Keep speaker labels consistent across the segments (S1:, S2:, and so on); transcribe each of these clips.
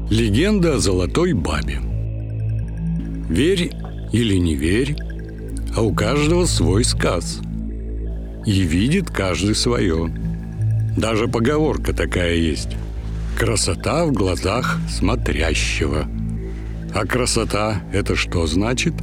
S1: Легенда о золотой бабе. Верь или не верь, а у каждого свой сказ. И видит каждый свое. Даже поговорка такая есть: красота в глазах смотрящего. А красота — это что значит?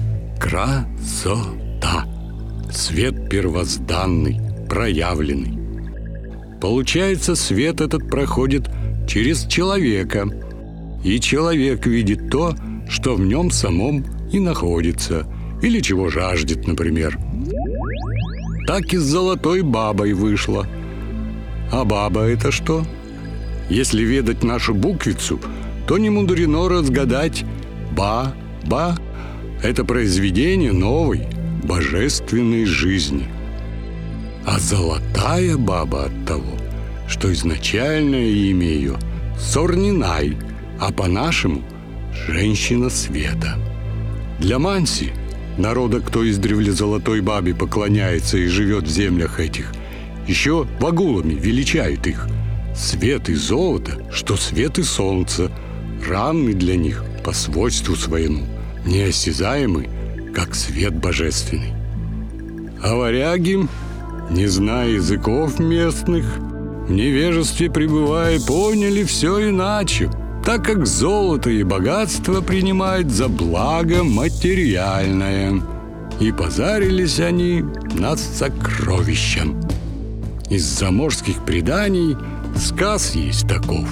S1: Красота. Свет первозданный, проявленный. Получается, свет этот проходит через человека, и человек видит то, что в нем самом и находится, или чего жаждет, например. Так и с золотой бабой вышло. А баба — это что? Если ведать нашу буквицу, то не мудрено разгадать: ба-ба — это произведение новой, божественной жизни. А золотая баба от того, что изначальное имя ее Сорнинай, а по-нашему — женщина света. Для Манси, народа, кто издревле золотой бабе поклоняется и живет в землях этих, еще вагулами величают их. Свет и золото, что свет и солнце, равны для них по свойству своему, неосязаемы, как свет божественный. А варяги, не зная языков местных, в невежестве пребывая, поняли все иначе, так как золото и богатство принимают за благо материальное. И позарились они на сокровища. Из заморских преданий сказ есть таков.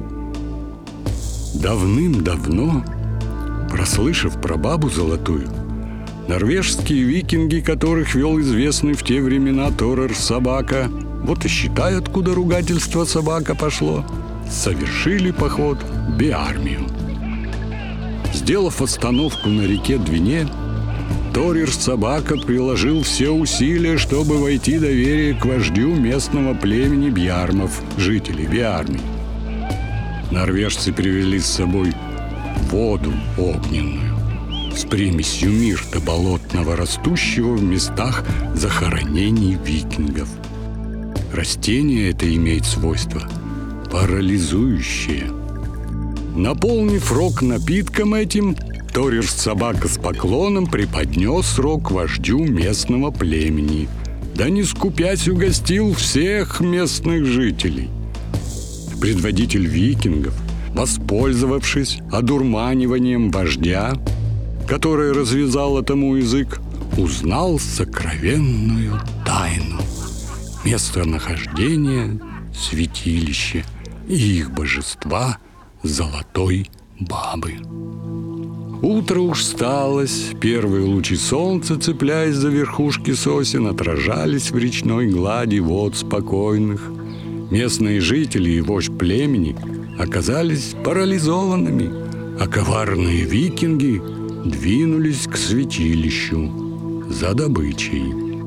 S1: Давным-давно, прослышав про бабу золотую, норвежские викинги, которых вел известный в те времена Торер Собака, вот и считай, откуда ругательство собака пошло, совершили поход в Биармию. Сделав остановку на реке Двине, Торер Собака приложил все усилия, чтобы войти доверие к вождю местного племени бьярмов, жителей Биармии. Норвежцы привели с собой воду огненную с примесью мирта болотного, растущего в местах захоронений викингов. Растение это имеет свойство парализующее. Наполнив рог напитком этим, Торер Собака с поклоном преподнес рог вождю местного племени, да не скупясь угостил всех местных жителей. Предводитель викингов, воспользовавшись одурманиванием вождя, который развязал этому язык, узнал сокровенную тайну — местонахождение святилища и их божества золотой бабы. Утро уж сталось, первые лучи солнца, цепляясь за верхушки сосен, отражались в речной глади вод спокойных. Местные жители и вождь племени оказались парализованными, а коварные викинги двинулись к святилищу за добычей.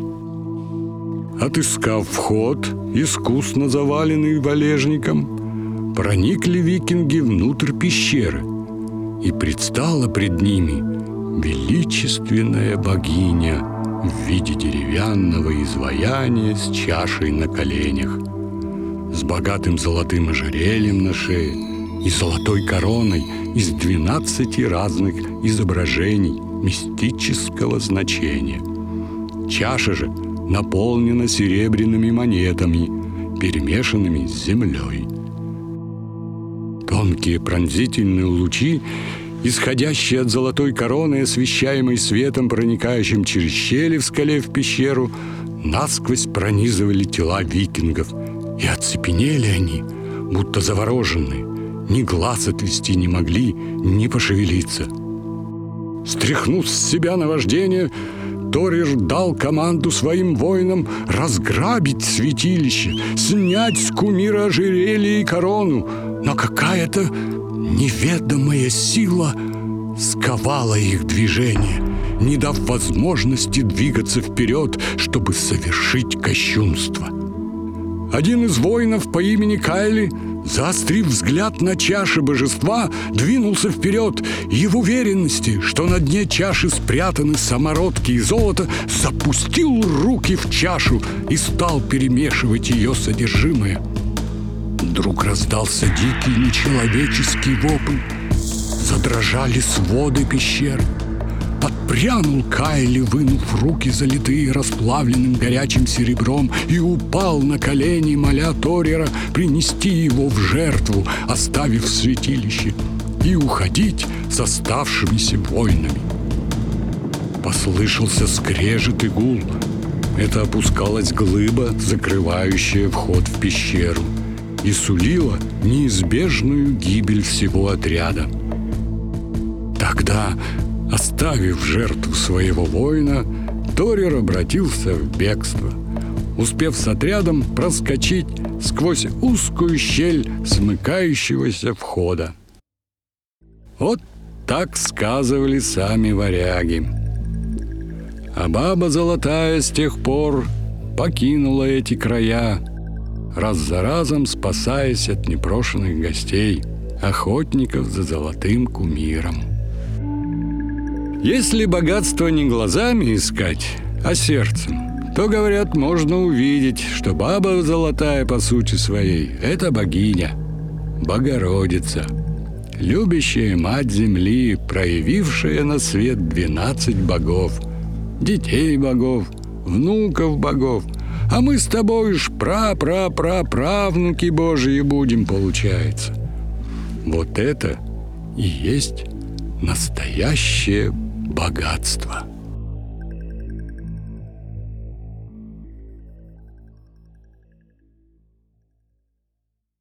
S1: Отыскав вход, искусно заваленный валежником, проникли викинги внутрь пещеры, и предстала пред ними величественная богиня в виде деревянного изваяния с чашей на коленях, с богатым золотым ожерельем на шее и золотой короной из 12 разных изображений мистического значения. Чаша же наполнена серебряными монетами, перемешанными с землей. Тонкие пронзительные лучи, исходящие от золотой короны, освещаемой светом, проникающим через щели в скале в пещеру, насквозь пронизывали тела викингов, и оцепенели они, будто завороженные, ни глаз отвести не могли, ни пошевелиться. Стряхнув с себя наваждение, Торер дал команду своим воинам разграбить святилище, снять с кумира ожерелье и корону, но какая-то неведомая сила сковала их движение, не дав возможности двигаться вперед, чтобы совершить кощунство. Один из воинов по имени Кайли, заострив взгляд на чаши божества, двинулся вперед и в уверенности, что на дне чаши спрятаны самородки и золото, запустил руки в чашу и стал перемешивать ее содержимое. Вдруг раздался дикий нечеловеческий вопль. Задрожали своды пещер. Подпрянул Кайли, вынув руки, залитые расплавленным горячим серебром, и упал на колени, моля Торера принести его в жертву, оставив святилище, и уходить с оставшимися воинами. Послышался скрежет и гул. Это опускалась глыба, закрывающая вход в пещеру, и сулила неизбежную гибель всего отряда. Тогда, оставив жертву своего воина, Торер обратился в бегство, успев с отрядом проскочить сквозь узкую щель смыкающегося входа. Вот так сказывали сами варяги. А баба Золотая с тех пор покинула эти края, раз за разом спасаясь от непрошенных гостей, охотников за золотым кумиром. Если богатство не глазами искать, а сердцем, то, говорят, можно увидеть, что баба Золотая по сути своей – это богиня, Богородица, любящая мать земли, проявившая на свет 12 богов, детей богов, внуков богов, а мы с тобой уж правнуки Божьи будем, получается. Вот это и есть настоящее богатство.